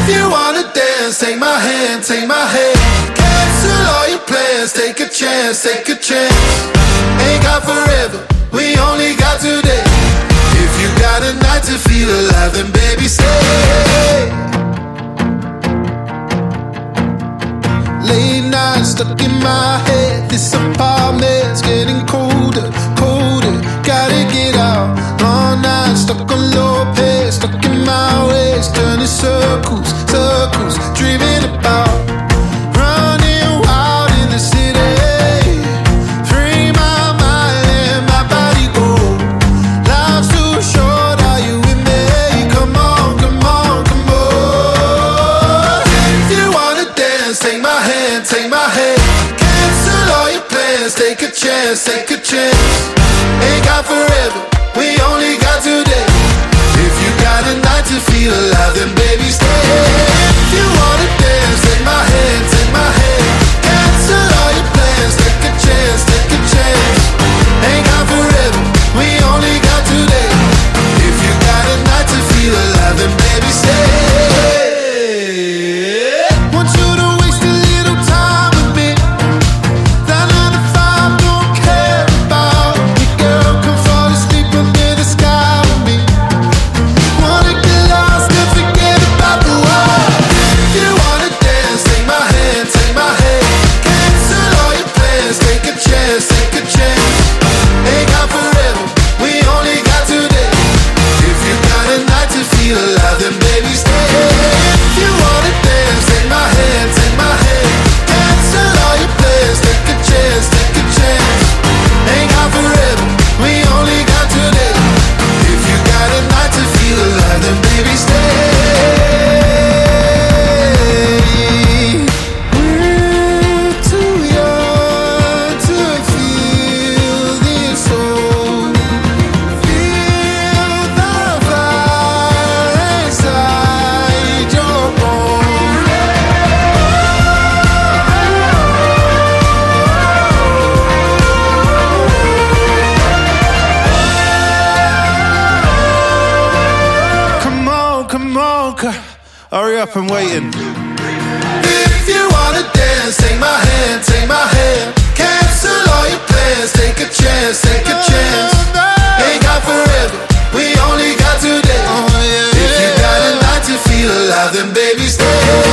you wanna dance, take my hand, take my hand. Cancel all your plans, take a chance, take a chance. Ain't got forever, we only got today. If you got a night to feel alive, then baby stay. Late night stuck in my head. This apartment's getting colder, colder. Gotta get out. Long night stuck on low pace, stuck in my ways, turning circles, circles, dreaming about running wild in the city. Free my mind, let my body go. Life's too short, are you with me? Come on, come on, come on. If you wanna dance, take my hand, take my hand. Cancel all your plans, take a chance, take a chance. Ain't got forever, we only got today. If you got a night to feel alive, then baby stay. If you wanna dance, take my hand, take my hand. Cancel all your plans, take a chance, take a chance. Ain't got forever, we only got today. If you got a night to feel alive, then baby stay. Want you to waste a little time with me. That 9 to 5 don't care about me, girl. Come fall asleep under the sky with me. Wanna get lost and forget about the world. If you wanna dance, take my hand, take my hand. Cancel all your plans, take a chance, take a chance. Ain't got forever, we only got today. If you got a night to feel alive, then baby stay. If you wanna dance, take my hand, take my hand. Cancel all your plans, take a chance, take a chance. Ain't got forever, we only got today. If you got a night to feel alive, then baby stay. We're too young to feel this soul. Feel the fire inside your bones. Come on, come on, hurry up, I'm waiting. If you wanna dance, take my hand, take my hand. Cancel all your plans, take a chance, take a chance. Ain't got forever, we only got today. If you got a night to feel alive, then baby stay.